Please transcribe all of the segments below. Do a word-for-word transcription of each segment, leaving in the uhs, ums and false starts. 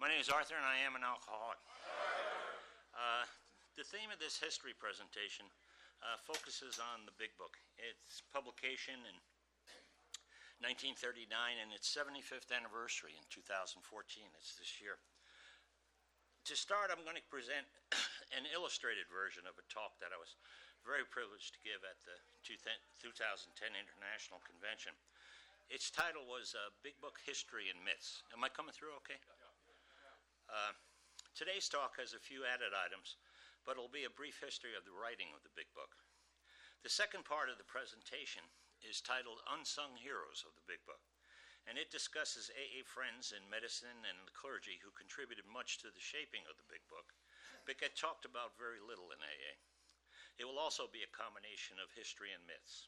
My name is Arthur, and I am an alcoholic. Uh, the theme of this history presentation uh, focuses on the Big Book. Its publication in nineteen thirty-nine and its seventy-fifth anniversary in two thousand fourteen. It's this year. To start, I'm going to present an illustrated version of a talk that I was very privileged to give at the two thousand ten International Convention. Its title was uh, Big Book History and Myths. Am I coming through okay? Uh, today's talk has a few added items, but it'll be a brief history of the writing of the Big Book. The second part of the presentation is titled Unsung Heroes of the Big Book, and it discusses A A friends in medicine and the clergy who contributed much to the shaping of the Big Book, but get talked about very little in A A. It will also be a combination of history and myths.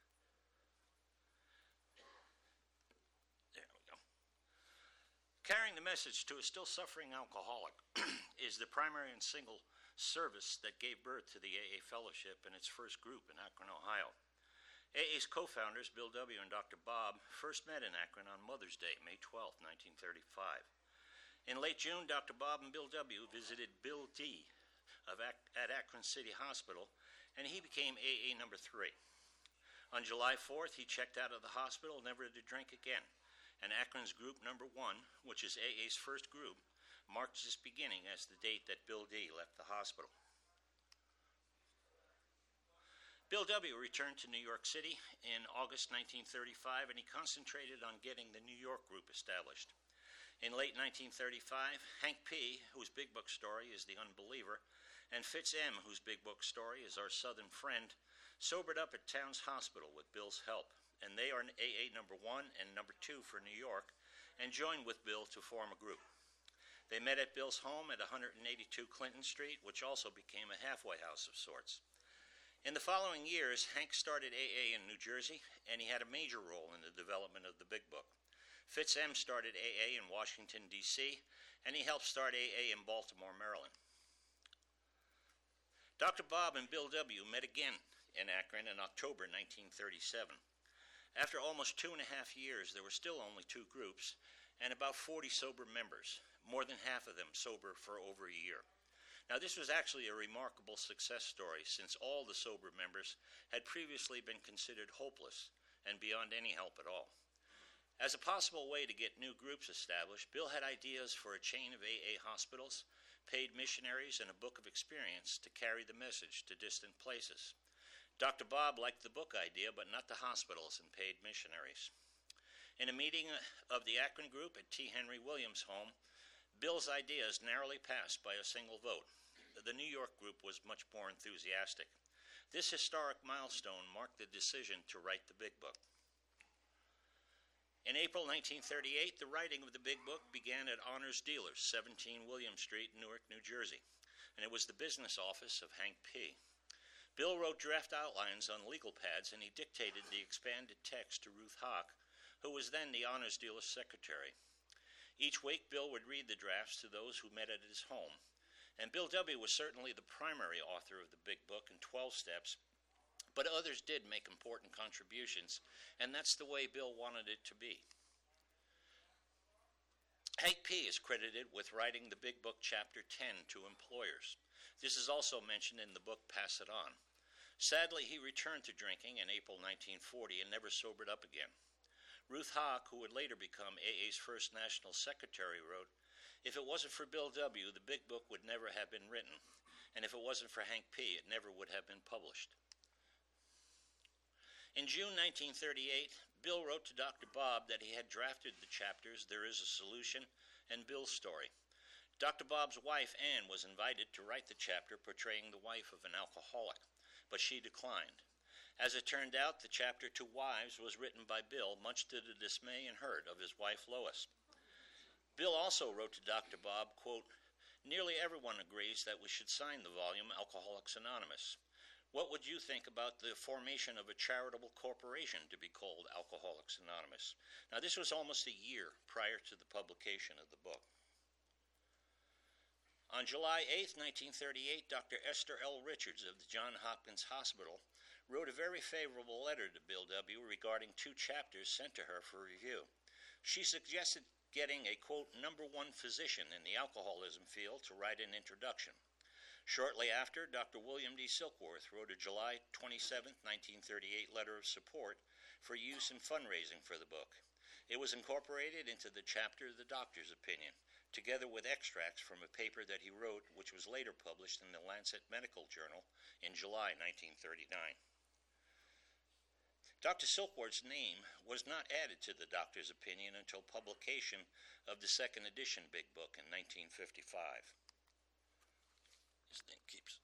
There we go. Carrying the message to a still suffering alcoholic is the primary and single service that gave birth to the A A Fellowship and its first group in Akron, Ohio. A A's co-founders, Bill W. and Doctor Bob, first met in Akron on Mother's Day, May twelfth, nineteen thirty-five. In late June, Doctor Bob and Bill W. visited Bill D. Of Ac- at Akron City Hospital, and he became A A number three. On July fourth, he checked out of the hospital, never to drink again. And Akron's group number one, which is A A's first group, marks its beginning as the date that Bill D. left the hospital. Bill W. returned to New York City in August nineteen thirty-five, and he concentrated on getting the New York group established. In late nineteen thirty-five, Hank P., whose Big Book story is The Unbeliever, and Fitz M., whose Big Book story is Our Southern Friend, sobered up at Towns Hospital with Bill's help, and they are A A number one and number two for New York, and joined with Bill to form a group. They met at Bill's home at one eighty-two Clinton Street, which also became a halfway house of sorts. In the following years, Hank started A A in New Jersey, and he had a major role in the development of the Big Book. Fitz M. started A A in Washington, D C, and he helped start A A in Baltimore, Maryland. Doctor Bob and Bill W. met again in Akron in October nineteen thirty-seven. After almost two and a half years, there were still only two groups and about forty sober members, more than half of them sober for over a year. Now, this was actually a remarkable success story, since all the sober members had previously been considered hopeless and beyond any help at all. As a possible way to get new groups established, Bill had ideas for a chain of A A hospitals, paid missionaries, and a book of experience to carry the message to distant places. Doctor Bob liked the book idea, but not the hospitals and paid missionaries. In a meeting of the Akron group at T. Henry Williams' home, Bill's ideas narrowly passed by a single vote. The New York group was much more enthusiastic. This historic milestone marked the decision to write the Big Book. In April nineteen thirty-eight, the writing of the Big Book began at Honors Dealers, seventeen William Street, Newark, New Jersey, and it was the business office of Hank P. Bill wrote draft outlines on legal pads, and he dictated the expanded text to Ruth Hawk, who was then the Honors Dealer's secretary. Each week, Bill would read the drafts to those who met at his home, and Bill W. was certainly the primary author of the Big Book in twelve steps, but others did make important contributions, and that's the way Bill wanted it to be. Hank P. is credited with writing the Big Book Chapter ten to employers. This is also mentioned in the book Pass It On. Sadly, he returned to drinking in April nineteen forty and never sobered up again. Ruth Hawk, who would later become A A's first national secretary, wrote, "If it wasn't for Bill W., the Big Book would never have been written, and if it wasn't for Hank P., it never would have been published." In June nineteen thirty-eight, Bill wrote to Doctor Bob that he had drafted the chapters There Is a Solution and Bill's Story. Doctor Bob's wife, Ann, was invited to write the chapter portraying the wife of an alcoholic, but she declined. As it turned out, the chapter To Wives was written by Bill, much to the dismay and hurt of his wife Lois. Bill also wrote to Doctor Bob, quote, "Nearly everyone agrees that we should sign the volume Alcoholics Anonymous. What would you think about the formation of a charitable corporation to be called Alcoholics Anonymous?" Now, this was almost a year prior to the publication of the book. On July eighth, nineteen thirty-eight, Doctor Esther L. Richards of the Johns Hopkins Hospital wrote a very favorable letter to Bill W. regarding two chapters sent to her for review. She suggested getting a, quote, number one physician in the alcoholism field to write an introduction. Shortly after, Doctor William D. Silkworth wrote a July twenty-seventh, nineteen thirty-eight letter of support for use in fundraising for the book. It was incorporated into the chapter The Doctor's Opinion, together with extracts from a paper that he wrote, which was later published in the Lancet Medical Journal in July nineteen thirty-nine. Doctor Silkworth's name was not added to the Doctor's Opinion until publication of the second edition Big Book in nineteen fifty-five. This thing keeps...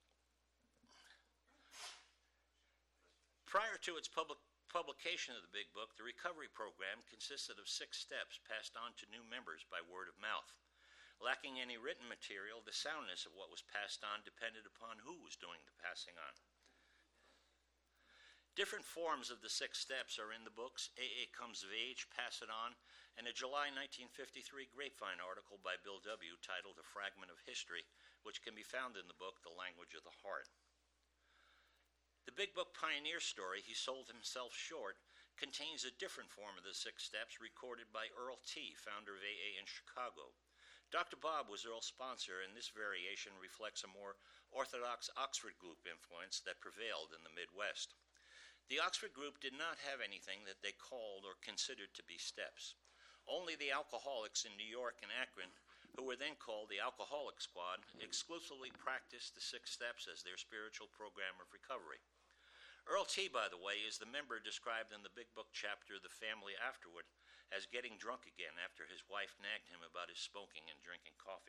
Prior to its public publication of the Big Book, the recovery program consisted of six steps passed on to new members by word of mouth. Lacking any written material, the soundness of what was passed on depended upon who was doing the passing on. Different forms of the six steps are in the books A A Comes of Age, Pass It On, and a July nineteen fifty-three Grapevine article by Bill W. titled A Fragment of History, which can be found in the book The Language of the Heart. The Big Book pioneer story, He Sold Himself Short, contains a different form of the six steps recorded by Earl T., founder of A A in Chicago. Doctor Bob was Earl's sponsor, and this variation reflects a more orthodox Oxford group influence that prevailed in the Midwest. The Oxford group did not have anything that they called or considered to be steps. Only the alcoholics in New York and Akron, who were then called the Alcoholic Squad, exclusively practiced the six steps as their spiritual program of recovery. Earl T., by the way, is the member described in the Big Book chapter The Family Afterward as getting drunk again after his wife nagged him about his smoking and drinking coffee.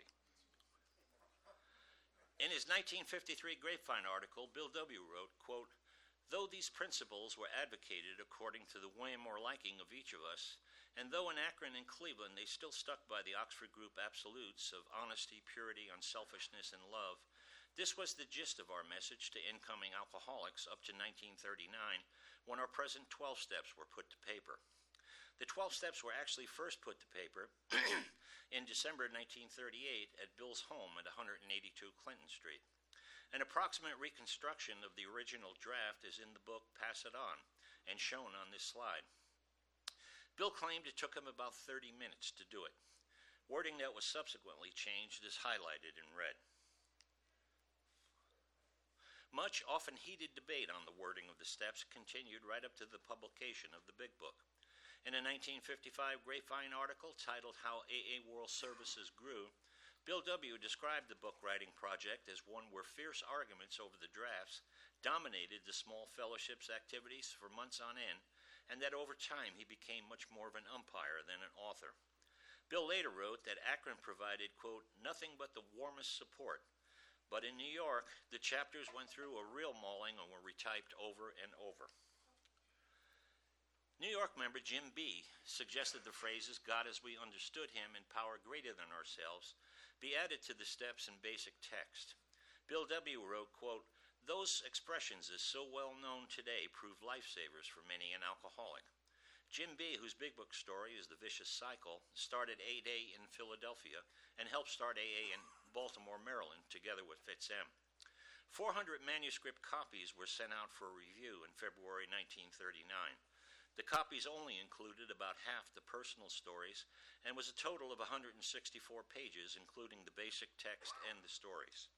In his nineteen fifty-three Grapevine article, Bill W. wrote, quote, "Though these principles were advocated according to the whim or liking of each of us, and though in Akron and Cleveland they still stuck by the Oxford Group absolutes of honesty, purity, unselfishness, and love, this was the gist of our message to incoming alcoholics up to nineteen thirty-nine, when our present twelve steps were put to paper. The twelve steps were actually first put to paper in December nineteen thirty-eight at Bill's home at one eighty-two Clinton Street. An approximate reconstruction of the original draft is in the book Pass It On, and shown on this slide. Bill claimed it took him about thirty minutes to do it. Wording that was subsequently changed is highlighted in red. Much, often heated debate on the wording of the steps continued right up to the publication of the Big Book. In a nineteen fifty-five Grapevine article titled How A A World Services Grew, Bill W. described the book writing project as one where fierce arguments over the drafts dominated the small fellowship's activities for months on end, and that over time he became much more of an umpire than an author. Bill later wrote that Akron provided, quote, nothing but the warmest support, but in New York, the chapters went through a real mauling and were retyped over and over. New York member Jim B. suggested the phrases, God as we understood him and power greater than ourselves, be added to the steps in basic text. Bill W. wrote, quote, those expressions, as so well known today, proved lifesavers for many an alcoholic. Jim B., whose Big Book story is The Vicious Cycle, started A A in Philadelphia and helped start A A in Baltimore, Maryland, together with Fitz M. four hundred manuscript copies were sent out for review in February nineteen thirty-nine. The copies only included about half the personal stories and was a total of one hundred sixty-four pages, including the basic text and the stories.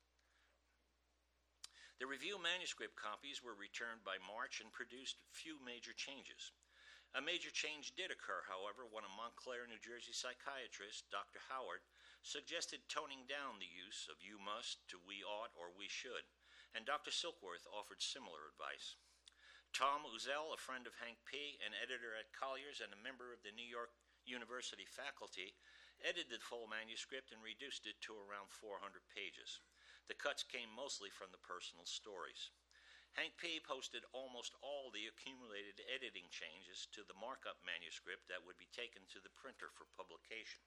The review manuscript copies were returned by March and produced few major changes. A major change did occur, however, when a Montclair, New Jersey psychiatrist, Doctor Howard, suggested toning down the use of you must to we ought or we should, and Doctor Silkworth offered similar advice. Tom Uzel, a friend of Hank P., an editor at Collier's and a member of the New York University faculty, edited the full manuscript and reduced it to around four hundred pages. The cuts came mostly from the personal stories. Hank P. posted almost all the accumulated editing changes to the markup manuscript that would be taken to the printer for publication.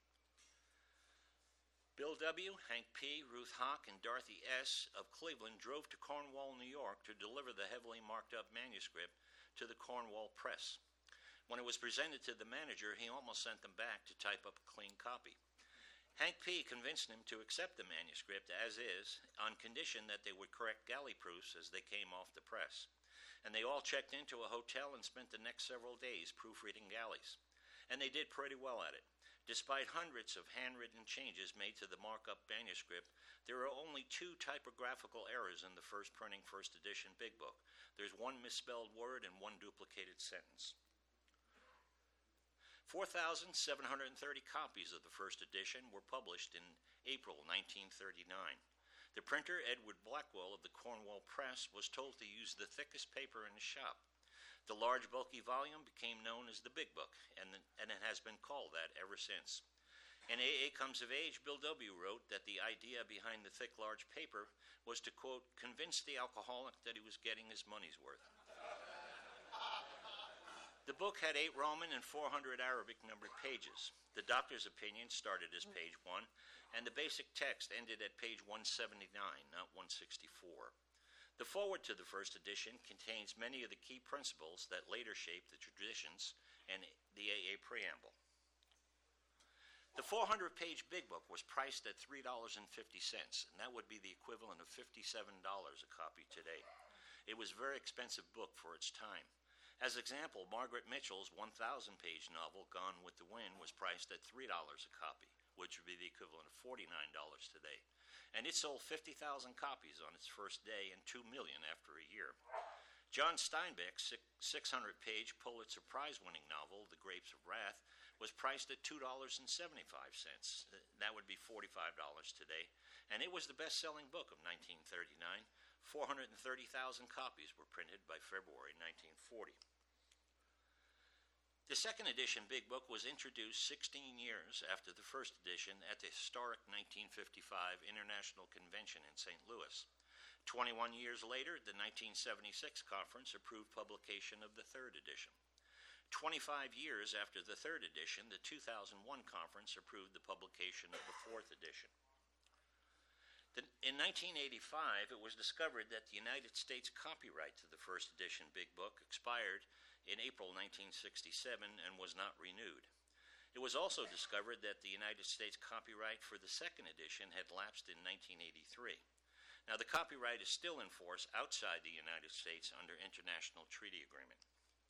Bill W., Hank P., Ruth Hock, and Dorothy S. of Cleveland drove to Cornwall, New York to deliver the heavily marked up manuscript to the Cornwall Press. When it was presented to the manager, he almost sent them back to type up a clean copy. Hank P. convinced him to accept the manuscript as is, on condition that they would correct galley proofs as they came off the press. And they all checked into a hotel and spent the next several days proofreading galleys. And they did pretty well at it. Despite hundreds of handwritten changes made to the markup manuscript, there are only two typographical errors in the first printing first edition Big Book. There's one misspelled word and one duplicated sentence. four thousand seven hundred thirty copies of the first edition were published in April nineteen thirty-nine. The printer, Edward Blackwell of the Cornwall Press, was told to use the thickest paper in his shop. The large, bulky volume became known as the Big Book, and, the, and it has been called that ever since. In A A Comes of Age, Bill W. wrote that the idea behind the thick, large paper was to, quote, convince the alcoholic that he was getting his money's worth. The book had eight Roman and four hundred Arabic numbered pages. The doctor's opinion started as page one, and the basic text ended at page one seventy-nine, not one sixty-four. The foreword to the first edition contains many of the key principles that later shaped the traditions and the A A preamble. The four hundred page Big Book was priced at three dollars and fifty cents, and that would be the equivalent of fifty-seven dollars a copy today. It was a very expensive book for its time. As example, Margaret Mitchell's one thousand page novel, Gone with the Wind, was priced at three dollars a copy, which would be the equivalent of forty-nine dollars today. And it sold fifty thousand copies on its first day and two million after a year. John Steinbeck's six hundred page Pulitzer Prize-winning novel, The Grapes of Wrath, was priced at two dollars and seventy-five cents. That would be forty-five dollars today. And it was the best-selling book of nineteen thirty-nine. four hundred thirty thousand copies were printed by February nineteen forty. The second edition Big Book was introduced sixteen years after the first edition at the historic nineteen fifty-five International Convention in Saint Louis. twenty-one years later, the nineteen seventy-six conference approved publication of the third edition. twenty-five years after the third edition, the two thousand one conference approved the publication of the fourth edition. The, in nineteen eighty-five, it was discovered that the United States copyright to the first edition Big Book expired in April nineteen sixty-seven and was not renewed. It was also discovered that the United States copyright for the second edition had lapsed in nineteen eighty-three. Now, the copyright is still in force outside the United States under international treaty agreement.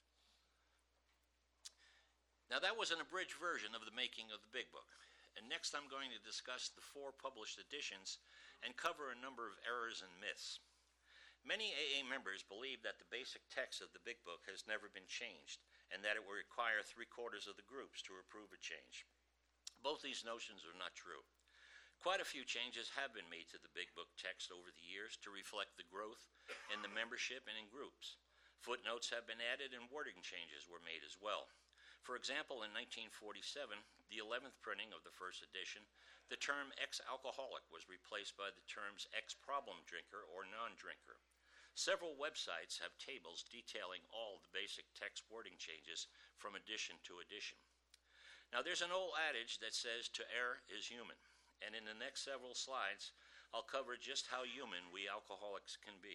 Now, that was an abridged version of the making of the Big Book. And next I'm going to discuss the four published editions and cover a number of errors and myths. Many A A members believe that the basic text of the Big Book has never been changed and that it will require three-quarters of the groups to approve a change. Both these notions are not true. Quite a few changes have been made to the Big Book text over the years to reflect the growth in the membership and in groups. Footnotes have been added and wording changes were made as well. For example, in nineteen forty-seven, the eleventh printing of the first edition, the term ex-alcoholic was replaced by the terms ex-problem drinker or non-drinker. Several websites have tables detailing all the basic text wording changes from edition to edition. Now, there's an old adage that says, to err is human, and in the next several slides, I'll cover just how human we alcoholics can be.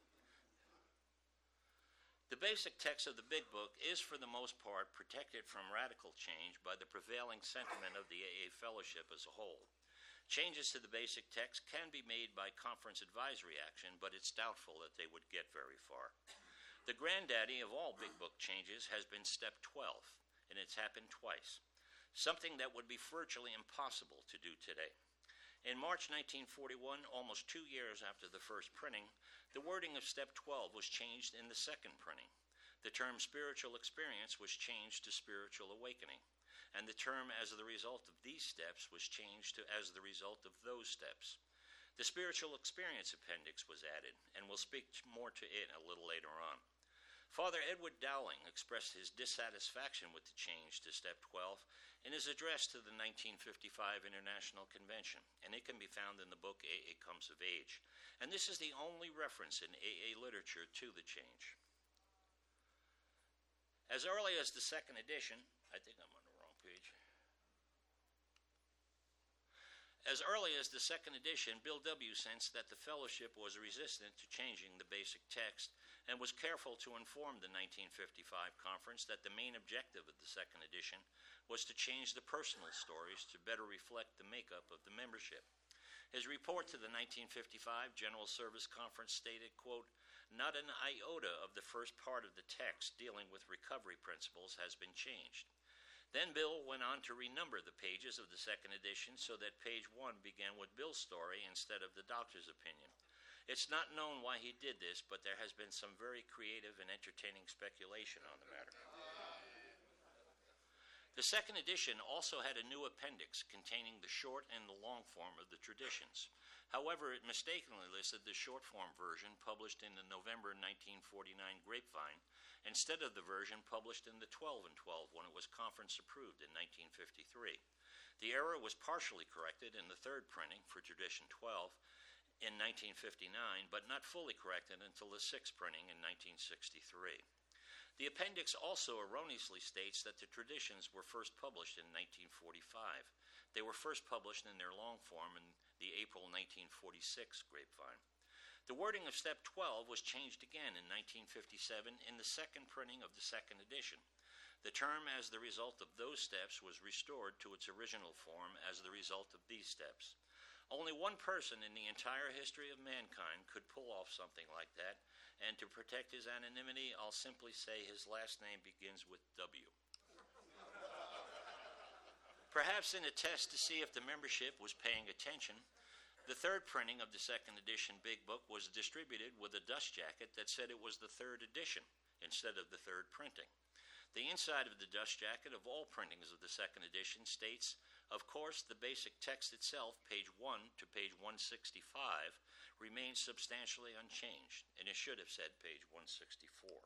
The basic text of the Big Book is, for the most part, protected from radical change by the prevailing sentiment of the A A fellowship as a whole. Changes to the basic text can be made by conference advisory action, but it's doubtful that they would get very far. The granddaddy of all Big Book changes has been Step twelve, and it's happened twice, something that would be virtually impossible to do today. In March nineteen forty-one, almost two years after the first printing, the wording of Step twelve was changed in the second printing. The term spiritual experience was changed to spiritual awakening, and the term as the result of these steps was changed to as the result of those steps. The spiritual experience appendix was added, and we'll speak more to it a little later on. Father Edward Dowling expressed his dissatisfaction with the change to Step twelve in his address to the nineteen fifty-five International Convention, and it can be found in the book A A Comes of Age. And this is the only reference in A A literature to the change. As early as the second edition, I think I'm on the wrong page. As early as the second edition, Bill W. sensed that the fellowship was resistant to changing the basic text and was careful to inform the nineteen fifty-five conference that the main objective of the second edition was to change the personal stories to better reflect the makeup of the membership. His report to the nineteen fifty-five General Service Conference stated, quote, "Not an iota of the first part of the text dealing with recovery principles has been changed. Then Bill went on to renumber the pages of the second edition so that page one began with Bill's story instead of the doctor's opinion. It's not known why he did this, but there has been some very creative and entertaining speculation on the matter. The second edition also had a new appendix containing the short and the long form of the traditions. However, it mistakenly listed the short form version published in the November nineteen forty-nine Grapevine instead of the version published in the twelve and twelve when it was conference approved in nineteen fifty-three. The error was partially corrected in the third printing for Tradition twelve in nineteen fifty-nine, but not fully corrected until the sixth printing in nineteen sixty-three. The appendix also erroneously states that the traditions were first published in nineteen forty-five. They were first published in their long form in the April nineteen forty-six Grapevine. The wording of Step twelve was changed again in nineteen fifty-seven in the second printing of the second edition. The term as the result of those steps was restored to its original form as the result of these steps. Only one person in the entire history of mankind could pull off something like that, and to protect his anonymity, I'll simply say his last name begins with W. Perhaps in a test to see if the membership was paying attention, the third printing of the second edition Big Book was distributed with a dust jacket that said it was the third edition instead of the third printing. The inside of the dust jacket of all printings of the second edition states, of course, the basic text itself, page one to page one sixty-five, remains substantially unchanged, and it should have said page one sixty-four.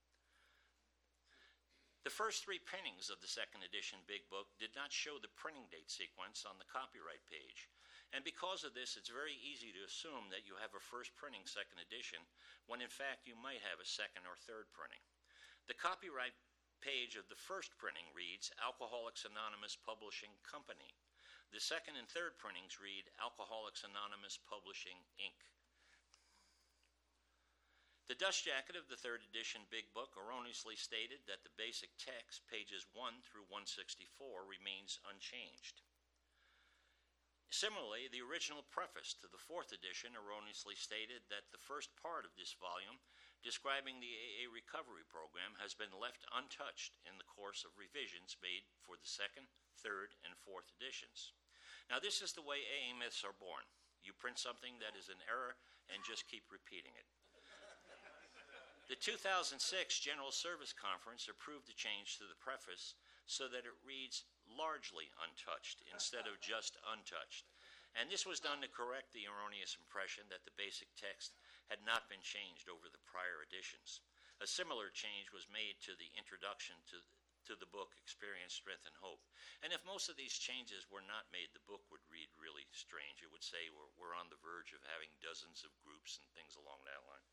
The first three printings of the second edition Big Book did not show the printing date sequence on the copyright page, and because of this, it's very easy to assume that you have a first printing second edition, when in fact you might have a second or third printing. The copyright page of the first printing reads Alcoholics Anonymous Publishing Company. The second and third printings read Alcoholics Anonymous Publishing, Incorporated. The dust jacket of the third edition Big Book erroneously stated that the basic text, pages one through one sixty-four, remains unchanged. Similarly, the original preface to the fourth edition erroneously stated that the first part of this volume, describing the A A recovery program, has been left untouched in the course of revisions made for the second, third, and fourth editions. Now, this is the way A A myths are born. You print something that is an error and just keep repeating it. The two thousand six General Service Conference approved the change to the preface so that it reads largely untouched instead of just untouched. And this was done to correct the erroneous impression that the basic text had not been changed over the prior editions. A similar change was made to the introduction to, to the book Experience, Strength, and Hope. And if most of these changes were not made, the book would read really strange. It would say we're, we're on the verge of having dozens of groups and things along that line.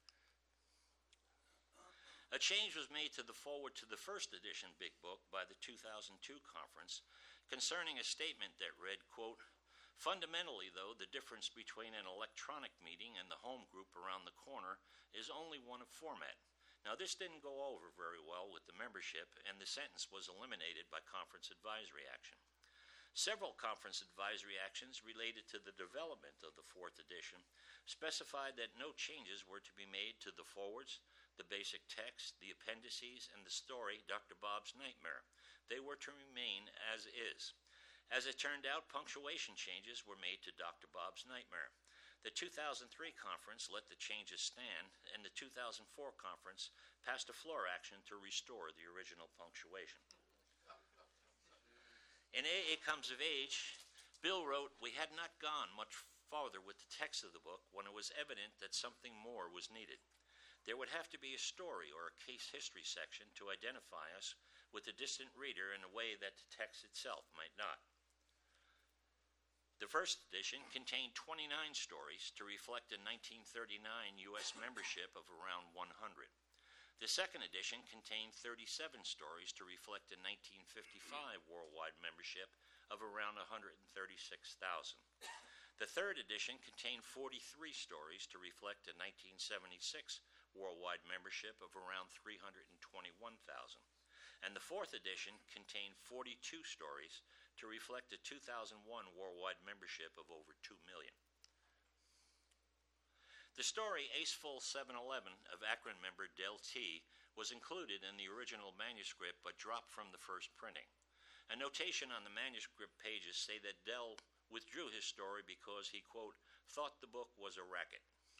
A change was made to the foreword to the first edition Big Book by the two thousand two conference concerning a statement that read, quote, fundamentally, though, the difference between an electronic meeting and the home group around the corner is only one of format. Now, this didn't go over very well with the membership, and the sentence was eliminated by conference advisory action. Several conference advisory actions related to the development of the fourth edition specified that no changes were to be made to the forwards, the basic text, the appendices, and the story, Doctor Bob's Nightmare. They were to remain as is. As it turned out, punctuation changes were made to Doctor Bob's Nightmare. The two thousand three conference let the changes stand, and the two thousand four conference passed a floor action to restore the original punctuation. In A A Comes of Age, Bill wrote, we had not gone much farther with the text of the book when it was evident that something more was needed. There would have to be a story or a case history section to identify us with the distant reader in a way that the text itself might not. The first edition contained twenty-nine stories to reflect a nineteen thirty-nine U S membership of around one hundred. The second edition contained thirty-seven stories to reflect a nineteen fifty-five worldwide membership of around one hundred thirty-six thousand. The third edition contained forty-three stories to reflect a nineteen seventy-six worldwide membership of around three hundred twenty-one thousand. And the fourth edition contained forty-two stories to reflect a two thousand one worldwide membership of over two million. The story Aceful seven eleven of Akron member Del T was included in the original manuscript but dropped from the first printing. A notation on the manuscript pages say that Dell withdrew his story because he, quote, thought the book was a racket.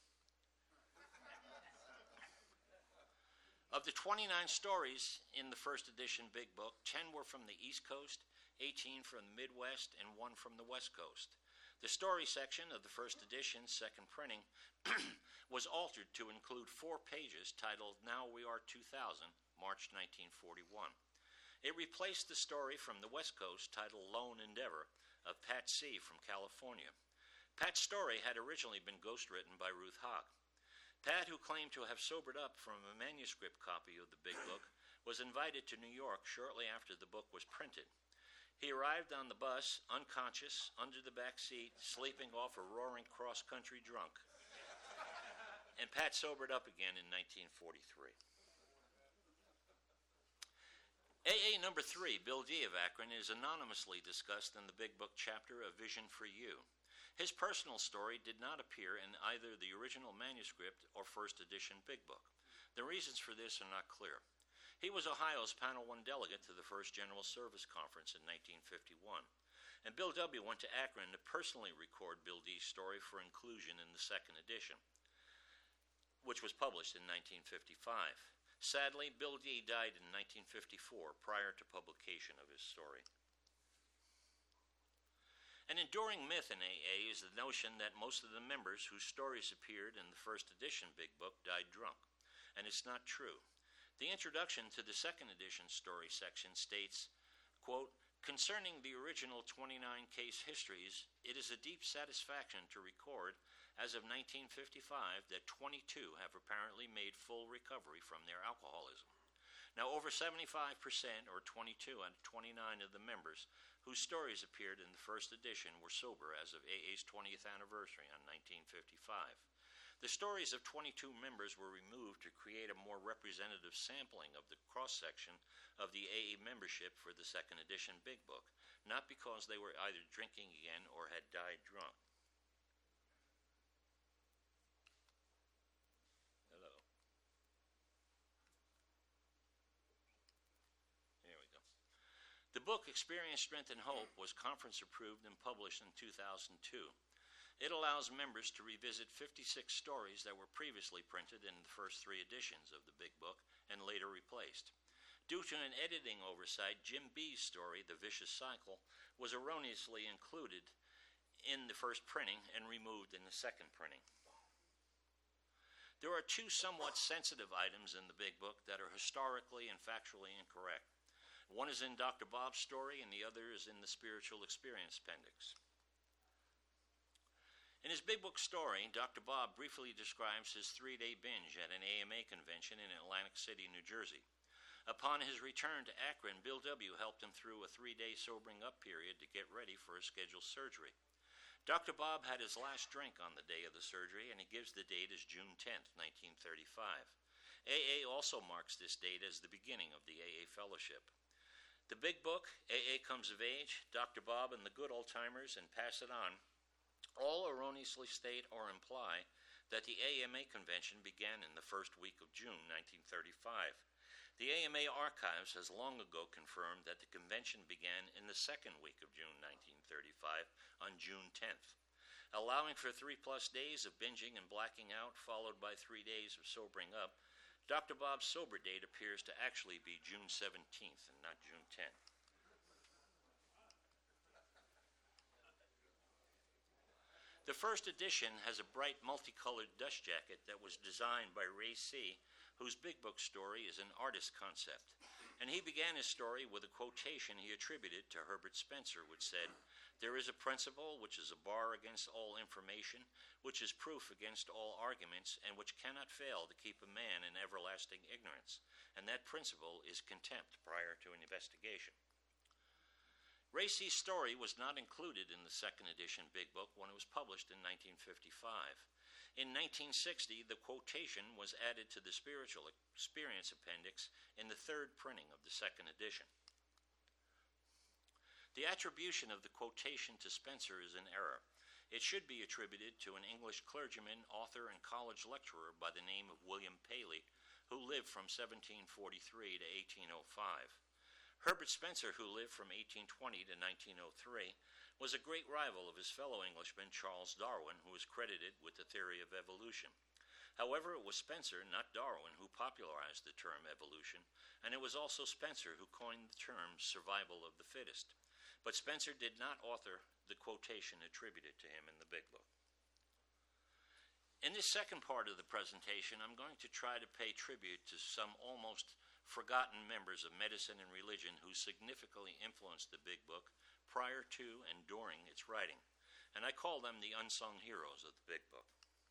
Of the twenty-nine stories in the first edition Big Book, ten were from the East Coast, eighteen from the Midwest, and one from the West Coast. The story section of the first edition's second printing was altered to include four pages titled Now We Are two thousand, March nineteen forty-one. It replaced the story from the West Coast titled Lone Endeavor of Pat C. from California. Pat's story had originally been ghostwritten by Ruth Hogg. Pat, who claimed to have sobered up from a manuscript copy of the Big Book, was invited to New York shortly after the book was printed. He arrived on the bus, unconscious, under the back seat, sleeping off a roaring cross-country drunk. And Pat sobered up again in nineteen forty-three. A A number three, Bill D. of Akron, is anonymously discussed in the Big Book chapter of Vision for You. His personal story did not appear in either the original manuscript or first edition Big Book. The reasons for this are not clear. He was Ohio's Panel One delegate to the first General Service Conference in nineteen fifty-one, and Bill W. went to Akron to personally record Bill D's story for inclusion in the second edition, which was published in nineteen fifty-five. Sadly, Bill D. died in nineteen fifty-four prior to publication of his story. An enduring myth in A A is the notion that most of the members whose stories appeared in the first edition Big Book died drunk, and it's not true. The introduction to the second edition story section states, quote, concerning the original twenty-nine case histories, it is a deep satisfaction to record, as of nineteen fifty-five, that twenty-two have apparently made full recovery from their alcoholism. Now, over seventy-five percent, or twenty-two out of twenty-nine of the members whose stories appeared in the first edition were sober as of A A's twentieth anniversary on nineteen fifty-five. The stories of twenty-two members were removed to create a more representative sampling of the cross-section of the A A membership for the second edition Big Book, not because they were either drinking again or had died drunk. Hello. There we go. The book, Experience, Strength, and Hope, was conference approved and published in two thousand two. It allows members to revisit fifty-six stories that were previously printed in the first three editions of the Big Book and later replaced. Due to an editing oversight, Jim B's story, The Vicious Cycle, was erroneously included in the first printing and removed in the second printing. There are two somewhat sensitive items in the Big Book that are historically and factually incorrect. One is in Doctor Bob's story, and the other is in the Spiritual Experience Appendix. In his Big Book story, Doctor Bob briefly describes his three-day binge at an A M A convention in Atlantic City, New Jersey. Upon his return to Akron, Bill W. helped him through a three-day sobering-up period to get ready for a scheduled surgery. Doctor Bob had his last drink on the day of the surgery, and he gives the date as June tenth, nineteen thirty-five. A A also marks this date as the beginning of the A A Fellowship. The Big Book, A A Comes of Age, Doctor Bob and the Good Old Timers, and Pass It On all erroneously state or imply that the A M A convention began in the first week of June nineteen thirty-five. The A M A archives has long ago confirmed that the convention began in the second week of June nineteen thirty-five on June tenth. Allowing for three-plus days of binging and blacking out, followed by three days of sobering up, Doctor Bob's sober date appears to actually be June seventeenth and not June tenth. The first edition has a bright multicolored dust jacket that was designed by Ray C., whose Big Book story is an artist concept. And he began his story with a quotation he attributed to Herbert Spencer, which said, "There is a principle which is a bar against all information, which is proof against all arguments, and which cannot fail to keep a man in everlasting ignorance. And that principle is contempt prior to an investigation." Ray C.'s story was not included in the second edition Big Book when it was published in nineteen fifty-five. In nineteen sixty, the quotation was added to the Spiritual Experience Appendix in the third printing of the second edition. The attribution of the quotation to Spencer is an error. It should be attributed to an English clergyman, author, and college lecturer by the name of William Paley, who lived from seventeen forty-three to eighteen oh five. Herbert Spencer, who lived from eighteen twenty to nineteen oh three, was a great rival of his fellow Englishman Charles Darwin, who is credited with the theory of evolution. However, it was Spencer, not Darwin, who popularized the term evolution, and it was also Spencer who coined the term survival of the fittest. But Spencer did not author the quotation attributed to him in the Big Book. In this second part of the presentation, I'm going to try to pay tribute to some almost forgotten members of medicine and religion who significantly influenced the Big Book prior to and during its writing, and I call them the unsung heroes of the Big Book.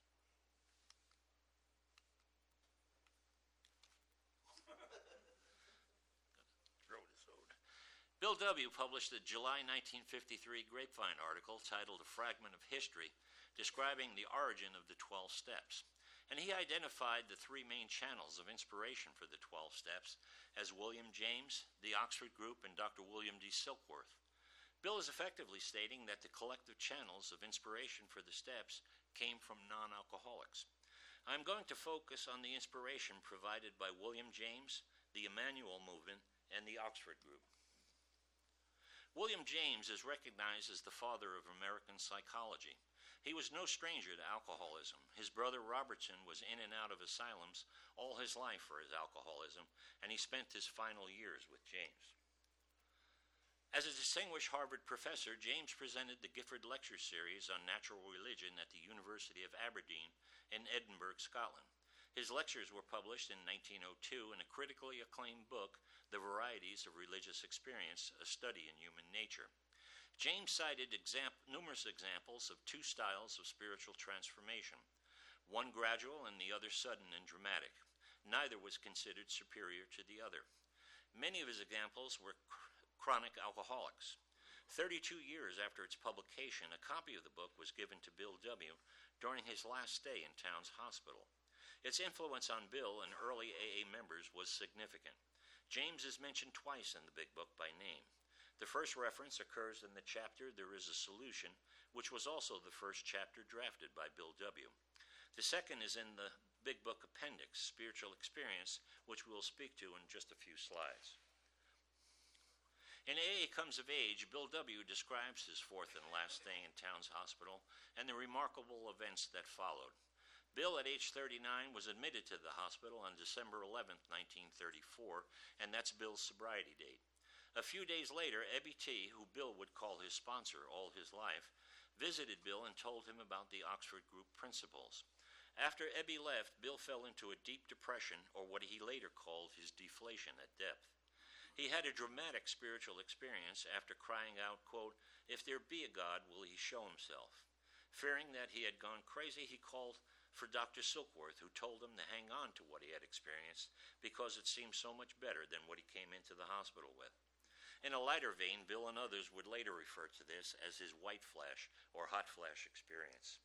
Bill W. published a July nineteen fifty-three Grapevine article titled A Fragment of History, describing the origin of the twelve Steps, and he identified the three main channels of inspiration for the twelve Steps as William James, the Oxford Group, and Doctor William D. Silkworth. Bill is effectively stating that the collective channels of inspiration for the steps came from non-alcoholics. I'm going to focus on the inspiration provided by William James, the Emmanuel Movement, and the Oxford Group. William James is recognized as the father of American psychology. He was no stranger to alcoholism. His brother Robertson was in and out of asylums all his life for his alcoholism, and he spent his final years with James. As a distinguished Harvard professor, James presented the Gifford Lecture Series on natural religion at the University of Aberdeen in Edinburgh, Scotland. His lectures were published in nineteen oh two in a critically acclaimed book, The Varieties of Religious Experience, A Study in Human Nature. James cited exam- numerous examples of two styles of spiritual transformation, one gradual and the other sudden and dramatic. Neither was considered superior to the other. Many of his examples were cr- chronic alcoholics. Thirty-two years after its publication, a copy of the book was given to Bill W. during his last stay in Towns Hospital. Its influence on Bill and early A A members was significant. James is mentioned twice in the Big Book by name. The first reference occurs in the chapter There is a Solution, which was also the first chapter drafted by Bill W. The second is in the Big Book appendix, Spiritual Experience, which we'll speak to in just a few slides. In A A Comes of Age, Bill W. describes his fourth and last stay in Towns Hospital and the remarkable events that followed. Bill, at age thirty-nine, was admitted to the hospital on December eleventh, nineteen thirty-four, and that's Bill's sobriety date. A few days later, Ebby T., who Bill would call his sponsor all his life, visited Bill and told him about the Oxford Group principles. After Ebby left, Bill fell into a deep depression, or what he later called his deflation at depth. He had a dramatic spiritual experience after crying out, quote, "If there be a God, will he show himself?" Fearing that he had gone crazy, he called for Doctor Silkworth, who told him to hang on to what he had experienced because it seemed so much better than what he came into the hospital with. In a lighter vein, Bill and others would later refer to this as his white flash or hot flash experience.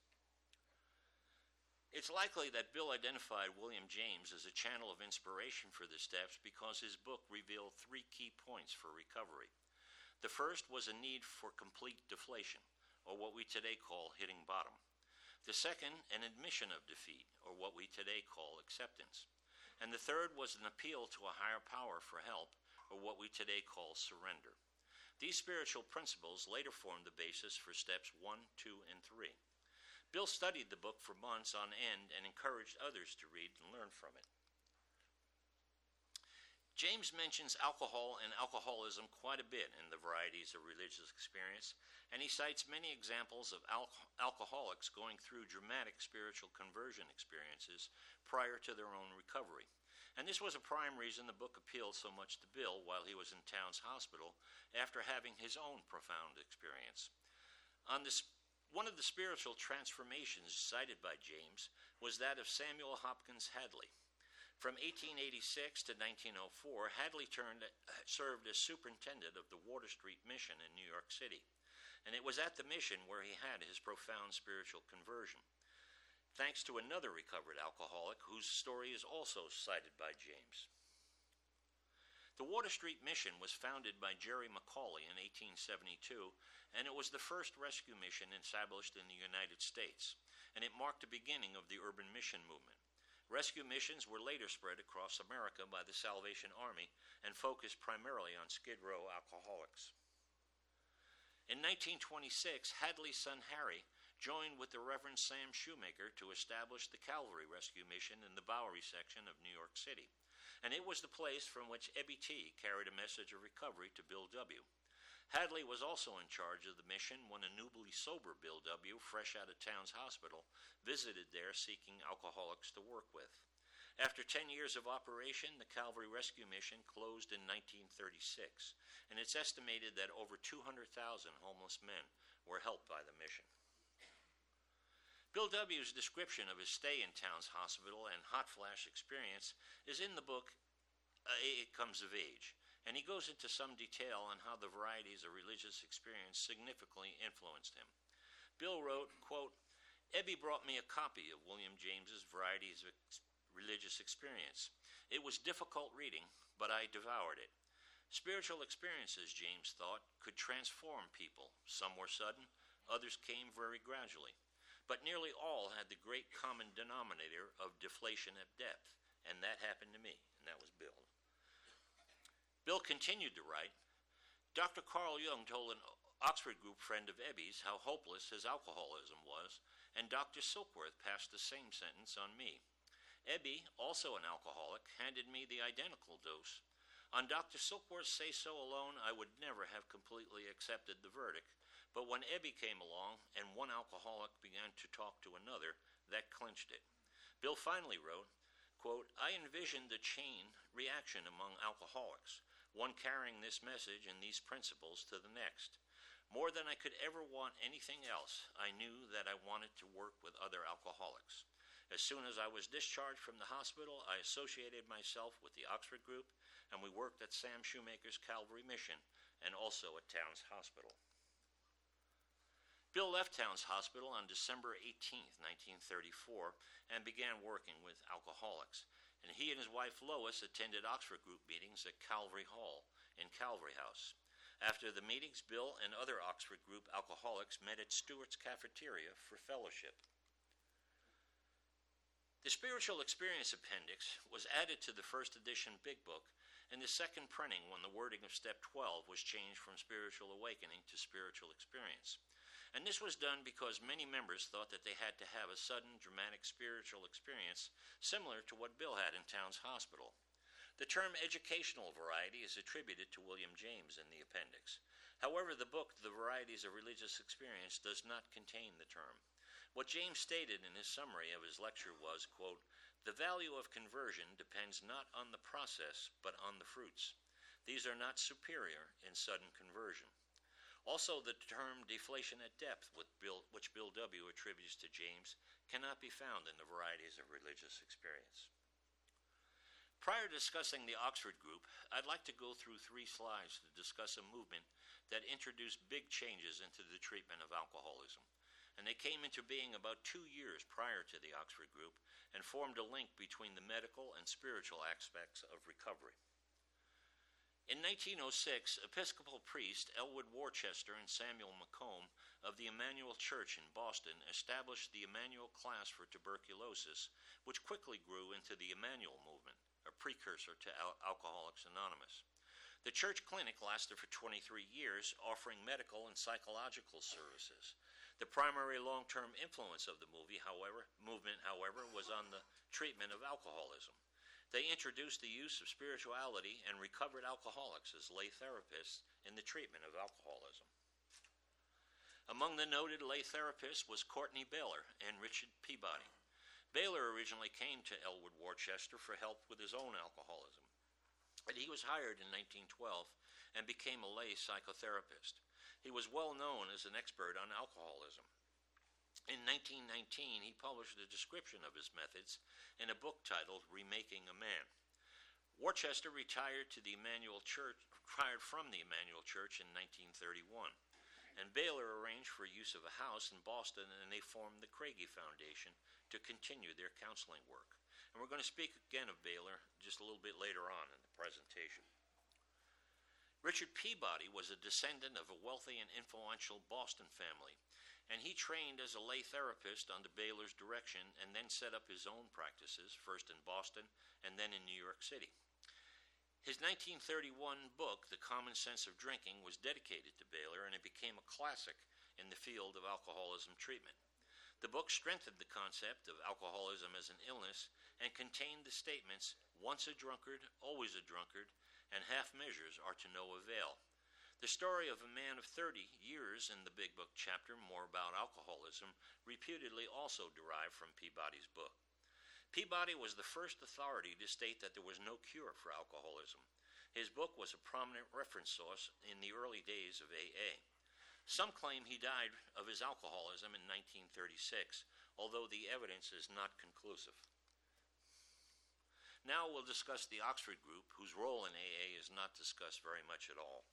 It's likely that Bill identified William James as a channel of inspiration for the steps because his book revealed three key points for recovery. The first was a need for complete deflation, or what we today call hitting bottom. The second, an admission of defeat, or what we today call acceptance. And the third was an appeal to a higher power for help, or what we today call surrender. These spiritual principles later formed the basis for steps one, two, and three. Bill studied the book for months on end and encouraged others to read and learn from it. James mentions alcohol and alcoholism quite a bit in the Varieties of Religious Experience, and he cites many examples of al- alcoholics going through dramatic spiritual conversion experiences prior to their own recovery. And this was a prime reason the book appealed so much to Bill while he was in Towns Hospital after having his own profound experience. On this, one of the spiritual transformations cited by James was that of Samuel Hopkins Hadley. From eighteen eighty-six to nineteen oh four, Hadley turned, served as superintendent of the Water Street Mission in New York City, and it was at the mission where he had his profound spiritual conversion, thanks to another recovered alcoholic whose story is also cited by James. The Water Street Mission was founded by Jerry McCauley in eighteen seventy-two, and it was the first rescue mission established in the United States, and it marked the beginning of the urban mission movement. Rescue missions were later spread across America by the Salvation Army and focused primarily on Skid Row alcoholics. In nineteen twenty-six, Hadley's son Harry joined with the Reverend Sam Shoemaker to establish the Calvary Rescue Mission in the Bowery section of New York City, and it was the place from which Ebby T. carried a message of recovery to Bill W. Hadley was also in charge of the mission when a newly sober Bill W., fresh out of Towns Hospital, visited there seeking alcoholics to work with. After ten years of operation, the Calvary Rescue Mission closed in nineteen thirty-six, and it's estimated that over two hundred thousand homeless men were helped by the mission. Bill W.'s description of his stay in Towns Hospital and hot flash experience is in the book uh, It Comes of Age, and he goes into some detail on how the varieties of religious experience significantly influenced him. Bill wrote, quote, "Ebby brought me a copy of William James's Varieties of Ex- Religious Experience. It was difficult reading, but I devoured it. Spiritual experiences, James thought, could transform people. Some were sudden, others came very gradually. But nearly all had the great common denominator of deflation at depth, and that happened to me," and that was Bill. Bill continued to write, "Doctor Carl Jung told an Oxford group friend of Ebby's how hopeless his alcoholism was, and Doctor Silkworth passed the same sentence on me. Ebby, also an alcoholic, handed me the identical dose. On Doctor Silkworth's say-so alone, I would never have completely accepted the verdict, but when Ebby came along and one alcoholic began to talk to another, that clinched it." Bill finally wrote, quote, "I envisioned a chain reaction among alcoholics, one carrying this message and these principles to the next. More than I could ever want anything else, I knew that I wanted to work with other alcoholics. As soon as I was discharged from the hospital, I associated myself with the Oxford group, and we worked at Sam Shoemaker's Calvary Mission and also at Towns Hospital." Bill left Towns Hospital on December eighteenth, nineteen thirty-four, and began working with alcoholics, and he and his wife Lois attended Oxford group meetings at Calvary Hall in Calvary House. After the meetings, Bill and other Oxford group alcoholics met at Stewart's Cafeteria for fellowship. The Spiritual Experience Appendix was added to the first edition Big Book, and the second printing when the wording of Step twelve was changed from Spiritual Awakening to Spiritual Experience. And this was done because many members thought that they had to have a sudden, dramatic spiritual experience similar to what Bill had in Towns Hospital. The term educational variety is attributed to William James in the appendix. However, the book, The Varieties of Religious Experience, does not contain the term. What James stated in his summary of his lecture was, quote, "The value of conversion depends not on the process, but on the fruits. These are not superior in sudden conversion." Also, the term deflation at depth, which Bill W. attributes to James, cannot be found in the Varieties of Religious Experience. Prior to discussing the Oxford group, I'd like to go through three slides to discuss a movement that introduced big changes into the treatment of alcoholism. And they came into being about two years prior to the Oxford group and formed a link between the medical and spiritual aspects of recovery. In nineteen oh six, Episcopal priest Elwood Worcester and Samuel McComb of the Emmanuel Church in Boston established the Emmanuel Class for Tuberculosis, which quickly grew into the Emmanuel Movement, a precursor to Al- Alcoholics Anonymous. The church clinic lasted for twenty-three years, offering medical and psychological services. The primary long-term influence of the movie, however, movement, however, was on the treatment of alcoholism. They introduced the use of spirituality and recovered alcoholics as lay therapists in the treatment of alcoholism. Among the noted lay therapists was Courtney Baylor and Richard Peabody. Baylor originally came to Elwood Worcester for help with his own alcoholism, but he was hired in nineteen twelve and became a lay psychotherapist. He was well known as an expert on alcoholism. In nineteen nineteen, he published a description of his methods in a book titled Remaking a Man. Worcester retired to the Emmanuel Church, retired from the Emmanuel Church in nineteen thirty-one, and Baylor arranged for use of a house in Boston, and they formed the Craigie Foundation to continue their counseling work. And we're going to speak again of Baylor just a little bit later on in the presentation. Richard Peabody was a descendant of a wealthy and influential Boston family. and he trained as a lay therapist under Baylor's direction and then set up his own practices, first in Boston and then in New York City. His nineteen thirty-one book, The Common Sense of Drinking, was dedicated to Baylor, and it became a classic in the field of alcoholism treatment. The book strengthened the concept of alcoholism as an illness and contained the statements, "Once a drunkard, always a drunkard," and "half measures are to no avail." The story of a man of thirty years in the Big Book chapter, More About Alcoholism, reputedly also derived from Peabody's book. Peabody was the first authority to state that there was no cure for alcoholism. His book was a prominent reference source in the early days of A A. Some claim he died of his alcoholism in nineteen thirty-six, although the evidence is not conclusive. Now we'll discuss the Oxford Group, whose role in A A is not discussed very much at all.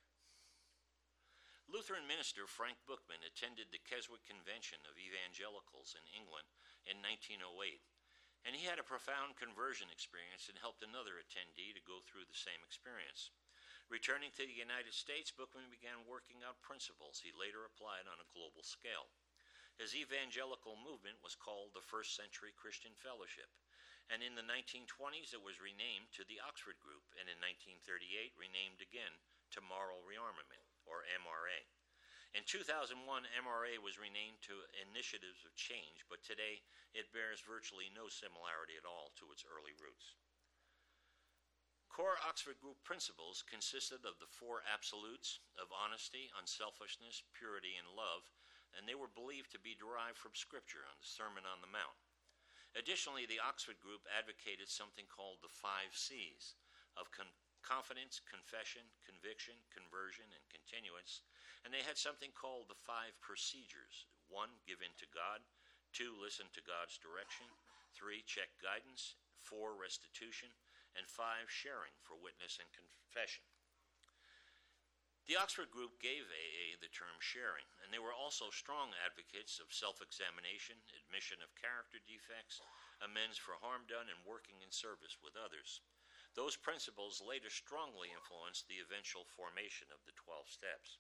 Lutheran minister Frank Bookman attended the Keswick Convention of Evangelicals in England in nineteen oh eight, and he had a profound conversion experience and helped another attendee to go through the same experience. Returning to the United States, Bookman began working out principles he later applied on a global scale. His evangelical movement was called the First Century Christian Fellowship, and in the nineteen twenties it was renamed to the Oxford Group, and in nineteen thirty-eight renamed again to Moral Rearmament, or M R A. In two thousand one, M R A was renamed to Initiatives of Change, but today it bears virtually no similarity at all to its early roots. Core Oxford Group principles consisted of the four absolutes of honesty, unselfishness, purity, and love, and they were believed to be derived from Scripture on the Sermon on the Mount. Additionally, the Oxford Group advocated something called the five C's of con- confidence, confession, conviction, conversion, and continuance, and they had something called the five procedures. One, give in to God. Two, listen to God's direction. Three, check guidance. Four, restitution. And five, sharing for witness and confession. The Oxford Group gave A A the term sharing, and they were also strong advocates of self-examination, admission of character defects, amends for harm done, and working in service with others. Those principles later strongly influenced the eventual formation of the twelve steps.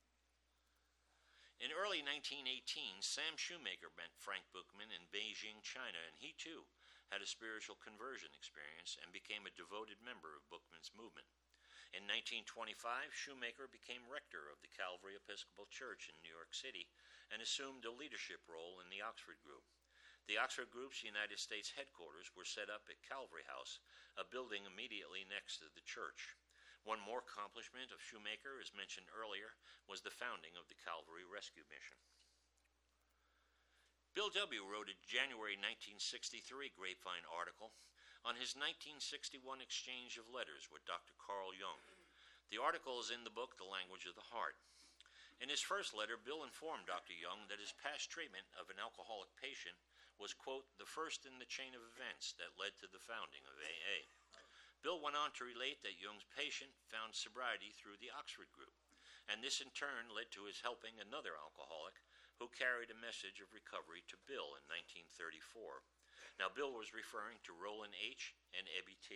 In early nineteen eighteen, Sam Shoemaker met Frank Bookman in Beijing, China, and he too had a spiritual conversion experience and became a devoted member of Bookman's movement. In nineteen twenty-five, Shoemaker became rector of the Calvary Episcopal Church in New York City and assumed a leadership role in the Oxford Group. The Oxford Group's United States headquarters were set up at Calvary House, a building immediately next to the church. One more accomplishment of Shoemaker, as mentioned earlier, was the founding of the Calvary Rescue Mission. Bill W. wrote a January nineteen sixty-three Grapevine article on his nineteen sixty-one exchange of letters with Doctor Carl Jung. The article is in the book The Language of the Heart. In his first letter, Bill informed Doctor Jung that his past treatment of an alcoholic patient was, quote, the first in the chain of events that led to the founding of A A. Bill went on to relate that Jung's patient found sobriety through the Oxford Group, and this in turn led to his helping another alcoholic who carried a message of recovery to Bill in nineteen thirty-four. Now, Bill was referring to Roland H. and Ebby T.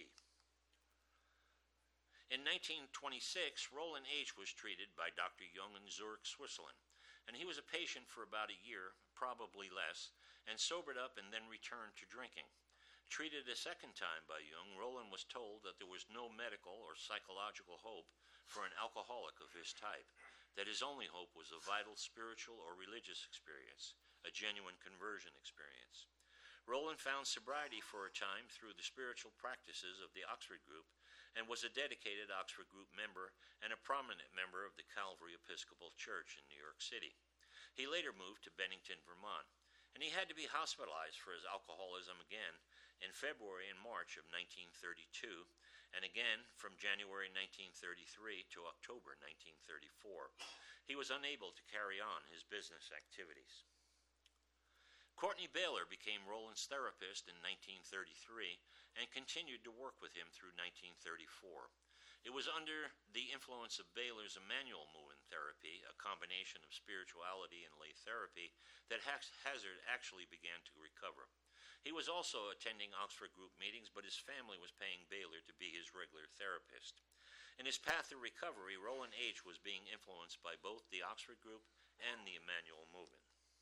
In nineteen twenty-six, Roland H. was treated by Doctor Jung in Zurich, Switzerland, and he was a patient for about a year, probably less, and sobered up and then returned to drinking. Treated a second time by Jung, Roland was told that there was no medical or psychological hope for an alcoholic of his type, that his only hope was a vital spiritual or religious experience, a genuine conversion experience. Roland found sobriety for a time through the spiritual practices of the Oxford Group and was a dedicated Oxford Group member and a prominent member of the Calvary Episcopal Church in New York City. He later moved to Bennington, Vermont, and he had to be hospitalized for his alcoholism again in February and March of nineteen thirty-two, and again from January nineteen thirty-three to October nineteen thirty-four. He was unable to carry on his business activities. Courtney Baylor became Roland's therapist in nineteen thirty-three and continued to work with him through nineteen thirty-four. It was under the influence of Baylor's Emmanuel Movement therapy, a combination of spirituality and lay therapy, that Hazard actually began to recover. He was also attending Oxford Group meetings, but his family was paying Baylor to be his regular therapist. In his path to recovery, Roland H. was being influenced by both the Oxford Group and the Emmanuel Movement.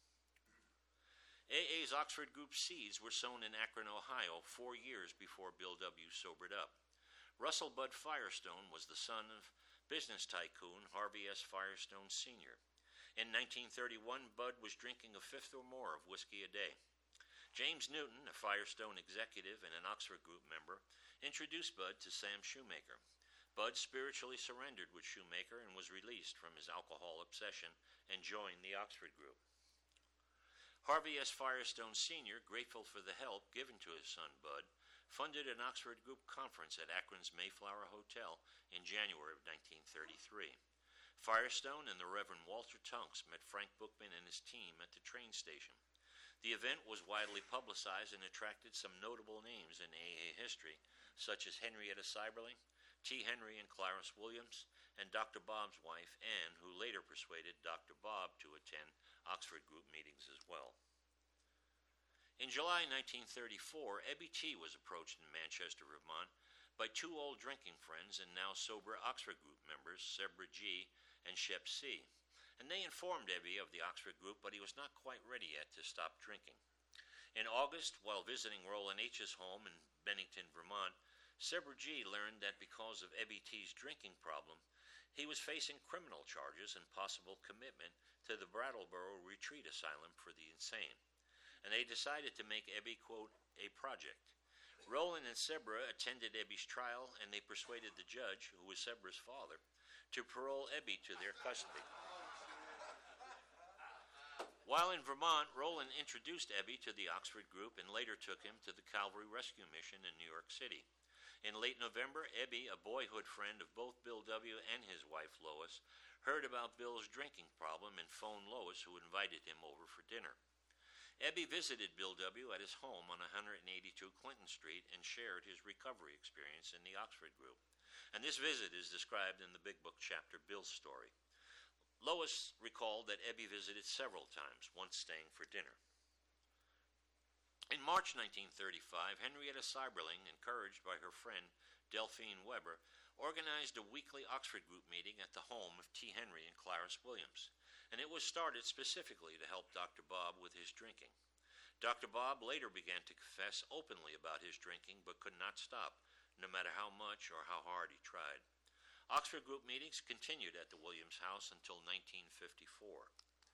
A A's Oxford Group seeds were sown in Akron, Ohio, four years before Bill W. sobered up. Russell Bud Firestone was the son of business tycoon Harvey S. Firestone Senior In nineteen thirty-one, Bud was drinking a fifth or more of whiskey a day. James Newton, a Firestone executive and an Oxford Group member, introduced Bud to Sam Shoemaker. Bud spiritually surrendered with Shoemaker and was released from his alcohol obsession and joined the Oxford Group. Harvey S. Firestone Senior, grateful for the help given to his son Bud, funded an Oxford Group conference at Akron's Mayflower Hotel in January of nineteen thirty-three. Firestone and the Reverend Walter Tunks met Frank Bookman and his team at the train station. The event was widely publicized and attracted some notable names in A A history, such as Henrietta Seiberling, T. Henry and Clarence Williams, and Doctor Bob's wife, Anne, who later persuaded Doctor Bob to attend Oxford Group meetings as well. In July nineteen thirty-four, Ebby T. was approached in Manchester, Vermont, by two old drinking friends and now sober Oxford Group members, Sebra G. and Shep C., and they informed Ebby of the Oxford Group, but he was not quite ready yet to stop drinking. In August, while visiting Roland H.'s home in Bennington, Vermont, Sebra G. learned that because of Ebby T.'s drinking problem, he was facing criminal charges and possible commitment to the Brattleboro Retreat Asylum for the Insane, and they decided to make Ebby, quote, a project. Roland and Sebra attended Ebby's trial, and they persuaded the judge, who was Sebra's father, to parole Ebby to their custody. While in Vermont, Roland introduced Ebby to the Oxford Group and later took him to the Calvary Rescue Mission in New York City. In late November, Ebby, a boyhood friend of both Bill W. and his wife Lois, heard about Bill's drinking problem and phoned Lois, who invited him over for dinner. Ebby visited Bill W. at his home on one eighty-two Clinton Street and shared his recovery experience in the Oxford Group. And this visit is described in the Big Book chapter, Bill's Story. Lois recalled that Ebby visited several times, once staying for dinner. In March nineteen thirty-five, Henrietta Seiberling, encouraged by her friend Delphine Weber, organized a weekly Oxford Group meeting at the home of T. Henry and Clarence Williams, and it was started specifically to help Doctor Bob with his drinking. Doctor Bob later began to confess openly about his drinking, but could not stop, no matter how much or how hard he tried. Oxford Group meetings continued at the Williams house until nineteen fifty-four.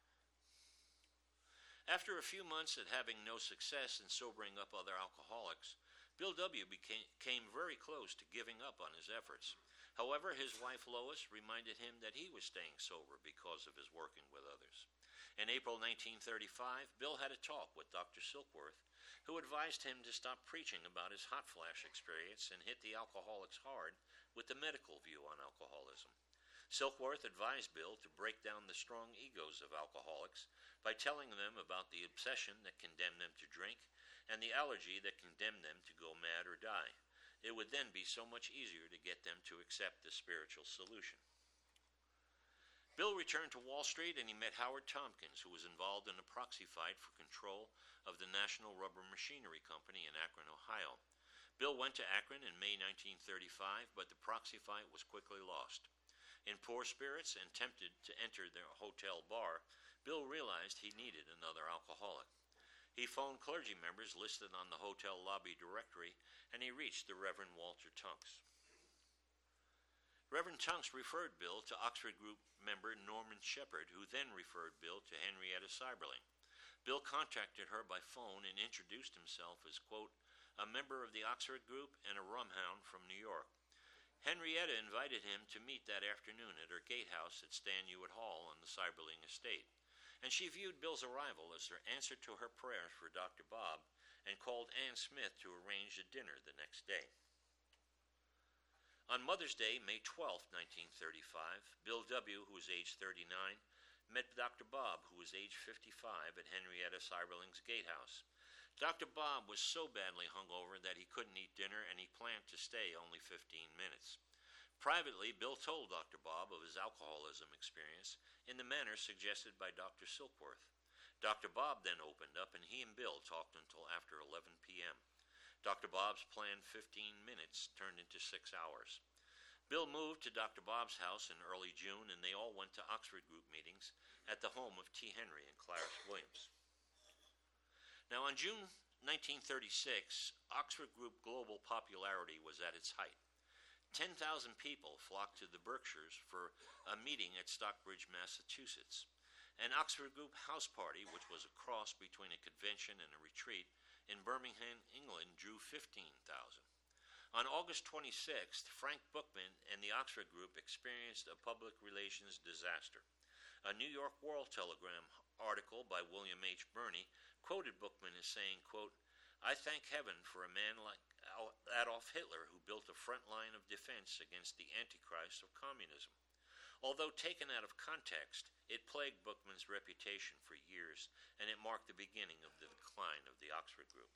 After a few months of having no success in sobering up other alcoholics, Bill W. became, came very close to giving up on his efforts. However, his wife Lois reminded him that he was staying sober because of his working with others. In April nineteen thirty-five, Bill had a talk with Doctor Silkworth, who advised him to stop preaching about his hot flash experience and hit the alcoholics hard with the medical view on alcoholism. Silkworth advised Bill to break down the strong egos of alcoholics by telling them about the obsession that condemned them to drink and the allergy that condemned them to go mad or die. It would then be so much easier to get them to accept the spiritual solution. Bill returned to Wall Street and he met Howard Tompkins, who was involved in a proxy fight for control of the National Rubber Machinery Company in Akron, Ohio. Bill went to Akron in May nineteen thirty-five, but the proxy fight was quickly lost. In poor spirits and tempted to enter their hotel bar, Bill realized he needed another alcoholic. He phoned clergy members listed on the hotel lobby directory, and he reached the Reverend Walter Tunks. Reverend Tunks referred Bill to Oxford Group member Norman Shepard, who then referred Bill to Henrietta Seiberling. Bill contacted her by phone and introduced himself as, quote, a member of the Oxford Group and a rumhound from New York. Henrietta invited him to meet that afternoon at her gatehouse at Stan Hewitt Hall on the Seiberling estate, and she viewed Bill's arrival as her answer to her prayers for Doctor Bob and called Ann Smith to arrange a dinner the next day. On Mother's Day, May twelfth, nineteen thirty-five, Bill W., who was age thirty-nine, met Doctor Bob, who was age fifty-five, at Henrietta Seiberling's gatehouse. Doctor Bob was so badly hungover that he couldn't eat dinner, and he planned to stay only fifteen minutes. Privately, Bill told Doctor Bob of his alcoholism experience in the manner suggested by Doctor Silkworth. Doctor Bob then opened up, and he and Bill talked until after eleven p.m. Doctor Bob's planned fifteen minutes turned into six hours. Bill moved to Doctor Bob's house in early June, and they all went to Oxford Group meetings at the home of T. Henry and Clarence Williams. Now, on June nineteen thirty-six, Oxford Group global popularity was at its height. ten thousand people flocked to the Berkshires for a meeting at Stockbridge, Massachusetts. An Oxford Group house party, which was a cross between a convention and a retreat, in Birmingham, England, drew fifteen thousand. On August twenty-sixth, Frank Bookman and the Oxford Group experienced a public relations disaster. A New York World Telegram article by William H. Birney quoted Bookman as saying, quote, "I thank heaven for a man like Adolf Hitler who built a front line of defense against the Antichrist of communism." Although taken out of context, it plagued Bookman's reputation for years, and it marked the beginning of the decline of the Oxford Group.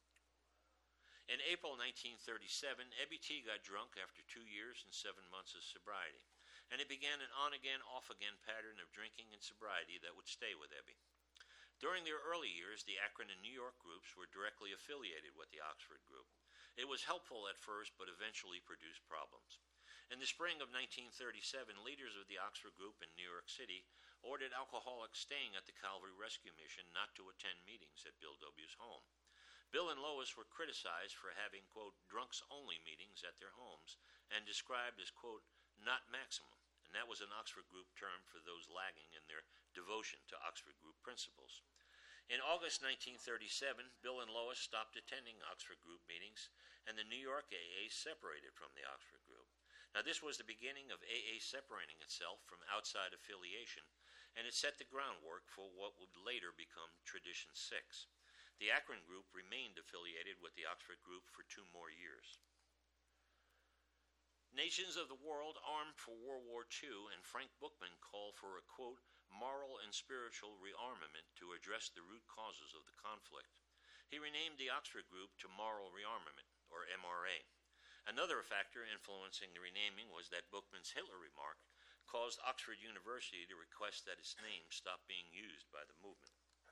In April nineteen thirty-seven, Ebby T. got drunk after two years and seven months of sobriety, and it began an on-again, off-again pattern of drinking and sobriety that would stay with Ebby. During their early years, the Akron and New York groups were directly affiliated with the Oxford Group. It was helpful at first, but eventually produced problems. In the spring of nineteen thirty-seven, leaders of the Oxford Group in New York City ordered alcoholics staying at the Calvary Rescue Mission not to attend meetings at Bill W.'s home. Bill and Lois were criticized for having, quote, drunks-only meetings at their homes and described as, quote, not maximum, and that was an Oxford Group term for those lagging in their devotion to Oxford Group principles. In August nineteen thirty-seven, Bill and Lois stopped attending Oxford Group meetings, and the New York A A separated from the Oxford Group. Now, this was the beginning of A A separating itself from outside affiliation, and it set the groundwork for what would later become Tradition six. The Akron Group remained affiliated with the Oxford Group for two more years. Nations of the world armed for World War Two, and Frank Bookman called for a, quote, moral and spiritual rearmament to address the root causes of the conflict. He renamed the Oxford Group to Moral Rearmament, or M R A. Another factor influencing the renaming was that Bookman's Hitler remark caused Oxford University to request that its name stop being used by the movement.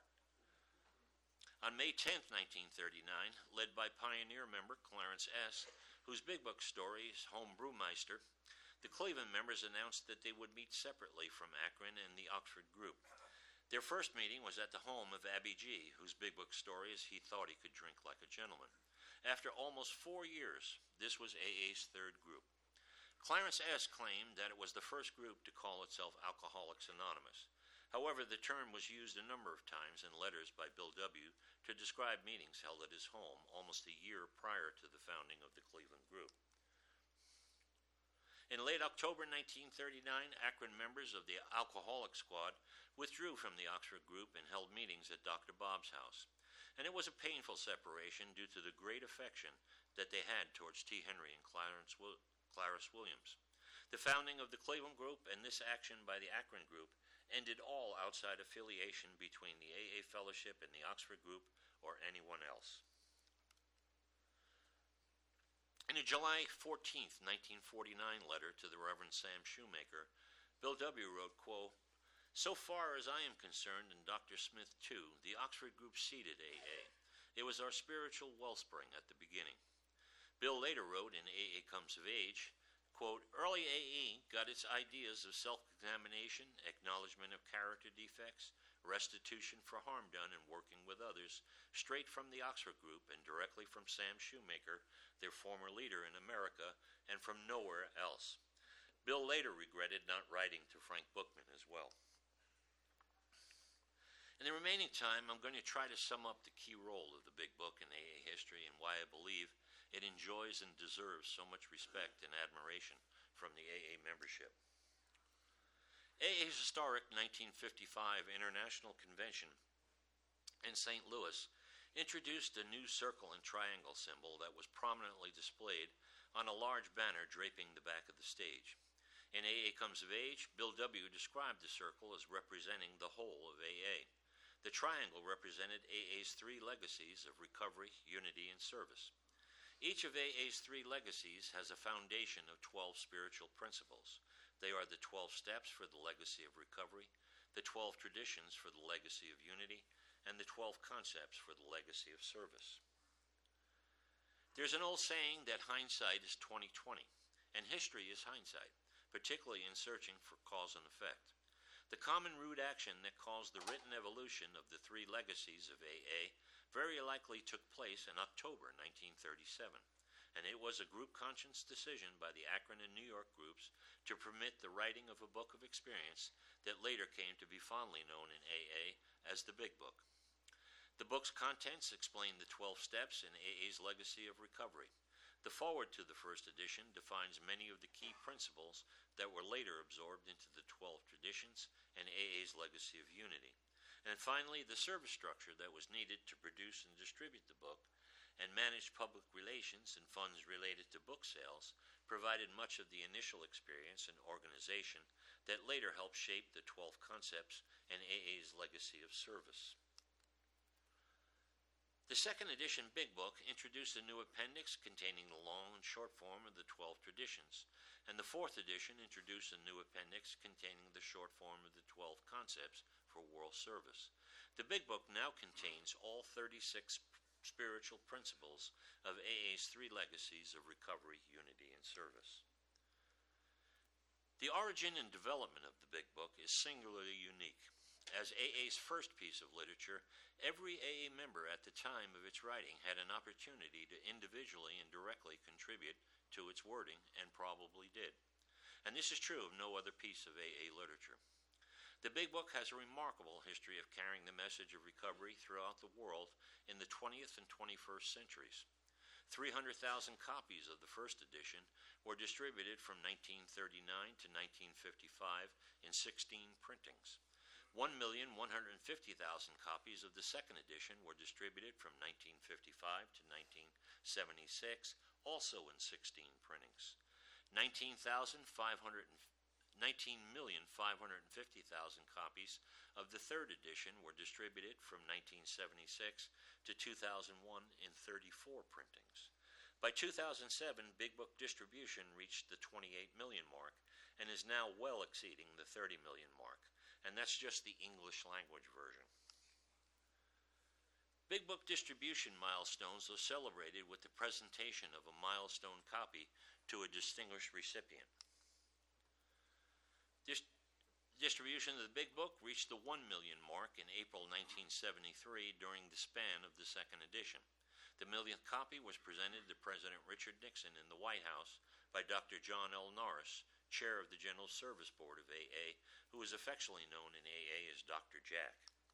On May tenth, nineteen thirty-nine, led by pioneer member Clarence S., whose big book story is Home Brewmeister, the Cleveland members announced that they would meet separately from Akron and the Oxford Group. Their first meeting was at the home of Abby G., whose big book story is He Thought He Could Drink Like a Gentleman. After almost four years, this was A A's third group. Clarence S. claimed that it was the first group to call itself Alcoholics Anonymous. However, the term was used a number of times in letters by Bill W. to describe meetings held at his home almost a year prior to the founding of the Cleveland Group. In late October nineteen thirty-nine, Akron members of the Alcoholic Squad withdrew from the Oxford Group and held meetings at Doctor Bob's house. And it was a painful separation due to the great affection that they had towards T. Henry and Clarence Will- Clarice Williams. The founding of the Cleveland Group and this action by the Akron Group ended all outside affiliation between the A A Fellowship and the Oxford Group or anyone else. In a July fourteenth, nineteen forty-nine letter to the Reverend Sam Shoemaker, Bill W. wrote, quote, so far as I am concerned, and Doctor Smith too, the Oxford Group seeded A A. It was our spiritual wellspring at the beginning. Bill later wrote in A A Comes of Age, quote, early A A got its ideas of self-examination, acknowledgement of character defects, restitution for harm done, and working with others straight from the Oxford Group and directly from Sam Shoemaker, their former leader in America, and from nowhere else. Bill later regretted not writing to Frank Bookman as well. In the remaining time, I'm going to try to sum up the key role of the Big Book in A A history and why I believe it enjoys and deserves so much respect and admiration from the A A membership. A A's historic nineteen fifty-five International Convention in Saint Louis introduced a new circle and triangle symbol that was prominently displayed on a large banner draping the back of the stage. In A A Comes of Age, Bill W. described the circle as representing the whole of A A. The triangle represented A A's three legacies of recovery, unity, and service. Each of A A's three legacies has a foundation of twelve spiritual principles. They are the twelve steps for the legacy of recovery, the twelve traditions for the legacy of unity, and the twelve concepts for the legacy of service. There's an old saying that hindsight is twenty twenty. and history is hindsight, particularly in searching for cause and effect. The common root action that caused the written evolution of the three legacies of A A very likely took place in October nineteen thirty-seven, and it was a group conscience decision by the Akron and New York groups to permit the writing of a book of experience that later came to be fondly known in A A as the Big Book. The book's contents explain the twelve steps in A A's legacy of recovery. The foreword to the first edition defines many of the key principles that were later absorbed into the twelve traditions and A A's legacy of unity. And finally, the service structure that was needed to produce and distribute the book and manage public relations and funds related to book sales provided much of the initial experience and organization that later helped shape the twelve concepts and A A's legacy of service. The second edition Big Book introduced a new appendix containing the long and short form of the twelve traditions, and the fourth edition introduced a new appendix containing the short form of the twelve concepts for world service. The Big Book now contains all thirty-six spiritual principles of A A's three legacies of recovery, unity, and service. The origin and development of the Big Book is singularly unique. As A A's first piece of literature, every A A member at the time of its writing had an opportunity to individually and directly contribute to its wording, and probably did. And this is true of no other piece of A A literature. The Big Book has a remarkable history of carrying the message of recovery throughout the world in the twentieth and twenty-first centuries. three hundred thousand copies of the first edition were distributed from nineteen thirty-nine to nineteen fifty-five in sixteen printings. one million one hundred fifty thousand copies of the second edition were distributed from nineteen fifty-five to nineteen seventy-six, also in sixteen printings. nineteen million five hundred fifty thousand copies of the third edition were distributed from nineteen seventy-six to two thousand one in thirty-four printings. By two thousand seven, Big Book distribution reached the twenty-eight million mark and is now well exceeding the thirty million mark, and that's just the English language version. Big Book distribution milestones are celebrated with the presentation of a milestone copy to a distinguished recipient. Dis- distribution of the Big Book reached the one million mark in April nineteen seventy-three during the span of the second edition. The millionth copy was presented to President Richard Nixon in the White House by Doctor John L. Norris, chair of the General Service Board of A A, who is affectionately known in A A as Doctor Jack.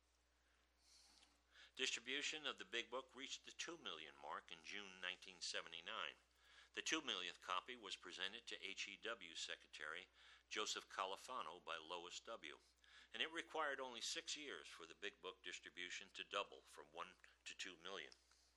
Distribution of the Big Book reached the two million mark in June nineteen seventy-nine. The two millionth copy was presented to H E W Secretary Joseph Califano by Lois W., and it required only six years for the Big Book distribution to double from one to two million.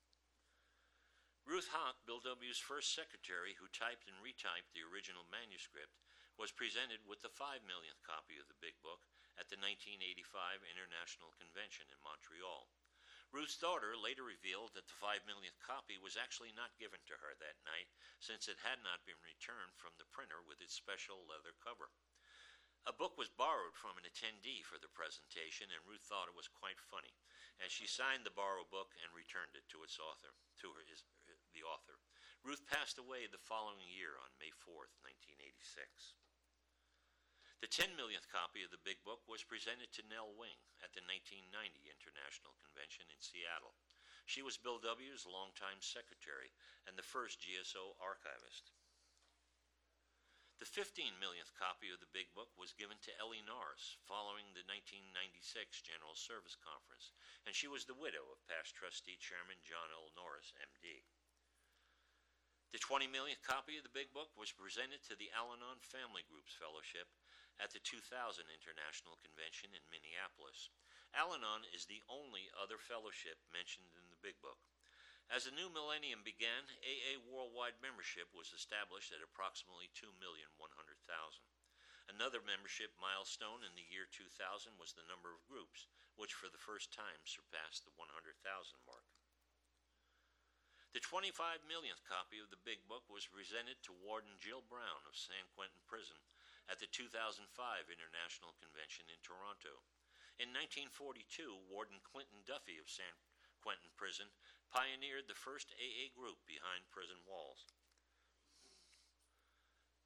Ruth Haack, Bill W.'s first secretary who typed and retyped the original manuscript, was presented with the five millionth copy of the Big Book at the nineteen eighty-five International Convention in Montreal. Ruth's daughter later revealed that the five millionth copy was actually not given to her that night, since it had not been returned from the printer with its special leather cover. A book was borrowed from an attendee for the presentation, and Ruth thought it was quite funny, and she signed the borrowed book and returned it to its author, to her, his, the author. Ruth passed away the following year on May fourth, nineteen eighty-six. The ten millionth copy of the Big Book was presented to Nell Wing at the nineteen ninety International Convention in Seattle. She was Bill W.'s longtime secretary and the first G S O archivist. The fifteen millionth copy of the Big Book was given to Ellie Norris following the nineteen ninety-six General Service Conference, and she was the widow of past trustee chairman John L. Norris, M D. The twenty millionth copy of the Big Book was presented to the Al-Anon Family Groups Fellowship at the two thousand International Convention in Minneapolis. Al-Anon is the only other fellowship mentioned in the Big Book. As the new millennium began, A A worldwide membership was established at approximately two million one hundred thousand. Another membership milestone in the year two thousand was the number of groups, which for the first time surpassed the one hundred thousand mark. The twenty-five millionth copy of the Big Book was presented to Warden Jill Brown of San Quentin Prison at the two thousand five International Convention in Toronto. In nineteen forty-two, Warden Clinton Duffy of San Quentin Prison pioneered the first A A group behind prison walls.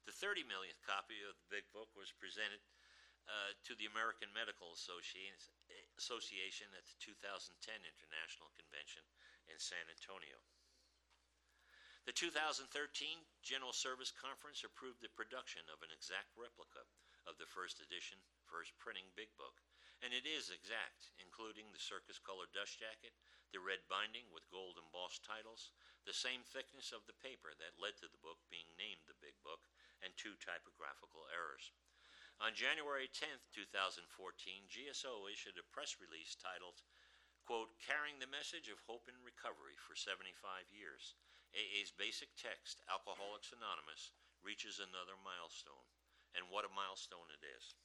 The thirty millionth copy of the Big Book was presented uh, to the American Medical Association, Association at the two thousand ten International Convention in San Antonio. The two thousand thirteen General Service Conference approved the production of an exact replica of the first edition, first printing Big Book, and it is exact, including the circus-colored dust jacket, the red binding with gold embossed titles, the same thickness of the paper that led to the book being named the Big Book, and two typographical errors. On January tenth, two thousand fourteen, G S O issued a press release titled, quote, "Carrying the Message of Hope and Recovery for seventy-five years, A A's basic text, Alcoholics Anonymous, reaches another milestone." And what a milestone it is.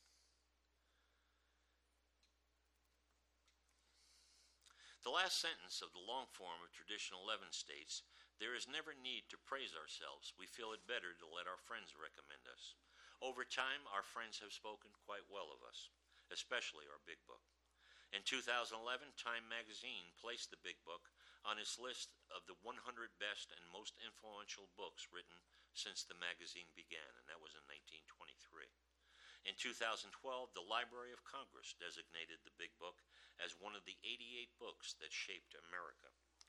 The last sentence of the long form of traditional eleven states, "There is never need to praise ourselves. We feel it better to let our friends recommend us." Over time, our friends have spoken quite well of us, especially our Big Book. In two thousand eleven, Time magazine placed the Big Book on its list of the one hundred best and most influential books written since the magazine began, and that was in nineteen twenty-three. In two thousand twelve, the Library of Congress designated the Big Book as one of the eighty-eight books that shaped America.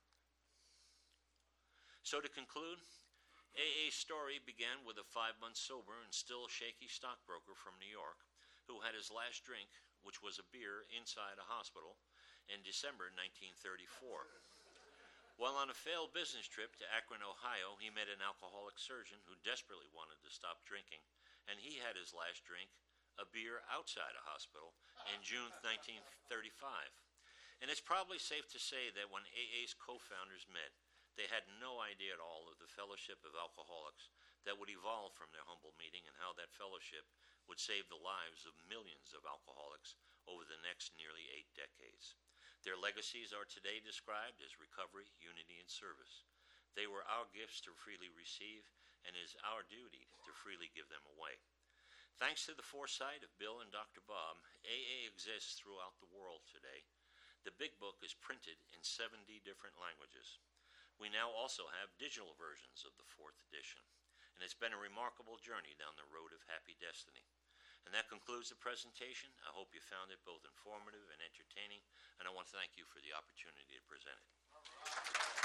So to conclude, A A's story began with a five-month sober and still shaky stockbroker from New York who had his last drink, which was a beer, inside a hospital in December nineteen thirty-four. While on a failed business trip to Akron, Ohio, he met an alcoholic surgeon who desperately wanted to stop drinking, and he had his last drink, a beer, outside a hospital in June nineteen thirty-five. And it's probably safe to say that when A A's co-founders met, they had no idea at all of the fellowship of alcoholics that would evolve from their humble meeting and how that fellowship would save the lives of millions of alcoholics over the next nearly eight decades. Their legacies are today described as recovery, unity, and service. They were our gifts to freely receive, and it is our duty to freely give them away. Thanks to the foresight of Bill and Doctor Bob, A A exists throughout the world today. The Big Book is printed in seventy different languages. We now also have digital versions of the fourth edition, and it's been a remarkable journey down the road of happy destiny. And that concludes the presentation. I hope you found it both informative and entertaining, and I want to thank you for the opportunity to present it.